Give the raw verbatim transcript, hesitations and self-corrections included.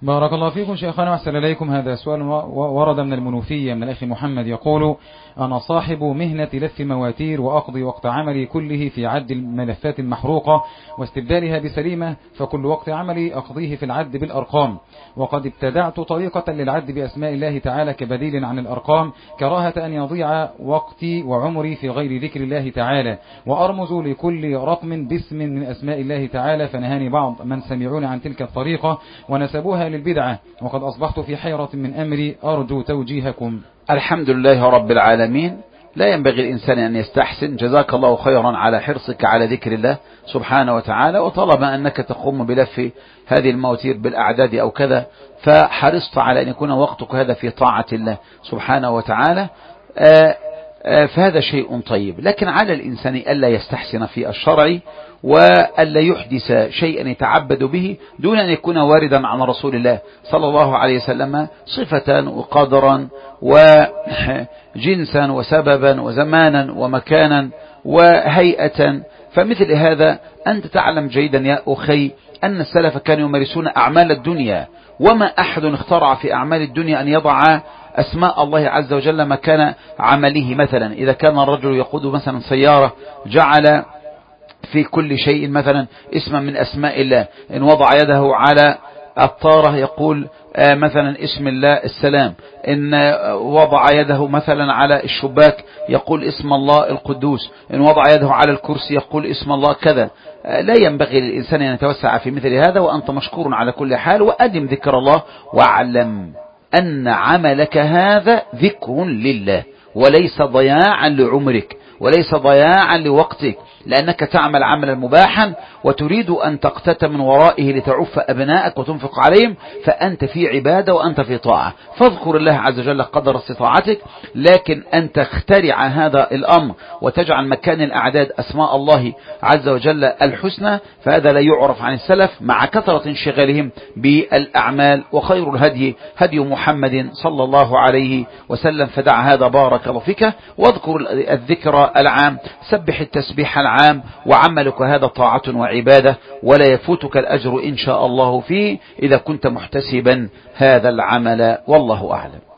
بارك الله فيكم شيخنا وأحسن إليكم. هذا سؤال ورد من المنوفية من الأخ محمد يقول: أنا صاحب مهنة لف مواتير وأقضي وقت عملي كله في عد الملفات المحروقة واستبدالها بسليمة، فكل وقت عملي أقضيه في العد بالأرقام، وقد ابتدعت طريقة للعد بأسماء الله تعالى كبديل عن الأرقام، كراهة أن يضيع وقتي وعمري في غير ذكر الله تعالى، وأرمز لكل رقم باسم من أسماء الله تعالى، فنهاني بعض من سمعون عن تلك الطريقة ونسبوها للبدعة، وقد أصبحت في حيرة من أمري، أرجو توجيهكم. الحمد لله رب العالمين. لا ينبغي الإنسان أن يستحسن. جزاك الله خيرا على حرصك على ذكر الله سبحانه وتعالى، وطالما أنك تقوم بلف هذه المواتير بالأعداد أو كذا، فحرصت على أن يكون وقتك هذا في طاعة الله سبحانه وتعالى، آآ آآ فهذا شيء طيب. لكن على الإنسان ألا يستحسن في الشرع، وألا يحدث شيئا يتعبد به دون أن يكون واردا عن رسول الله صلى الله عليه وسلم صفة وقدرا وجنسا وسببا وزمانا ومكانا وهيئة. فمثل هذا أنت تعلم جيدا يا أخي أن السلف كانوا يمارسون أعمال الدنيا، وما أحد اخترع في أعمال الدنيا أن يضع أسماء الله عز وجل مكان عمله. مثلا إذا كان الرجل يقود مثلا سيارة، جعل في كل شيء مثلا اسما من أسماء الله. إن وضع يده على الطارة يقول آه مثلا اسم الله السلام. إن وضع يده مثلا على الشباك يقول اسم الله القدوس. إن وضع يده على الكرسي يقول اسم الله كذا. آه لا ينبغي للإنسان أن يتوسع في مثل هذا، وأنت مشكور على كل حال، وأدم ذكر الله، واعلم أن عملك هذا ذكر لله، وليس ضياعا لعمرك، وليس ضياعا لوقتك، لأنك تعمل عملا مباحا وتريد أن تقتت من ورائه لتعف أبنائك وتنفق عليهم، فأنت في عبادة وأنت في طاعة. فاذكر الله عز وجل قدر استطاعتك، لكن أن تخترع هذا الأمر وتجعل مكان الأعداد أسماء الله عز وجل الحسنى، فهذا لا يعرف عن السلف، مع كثرة انشغالهم بالأعمال. وخير الهدي هدي محمد صلى الله عليه وسلم، فدع هذا بارك الله فيك. واذكر الذكر العام، سبح التسبيح العام، وعملك هذا طاعة وعبادة، ولا يفوتك الأجر إن شاء الله فيه إذا كنت محتسبا هذا العمل، والله أعلم.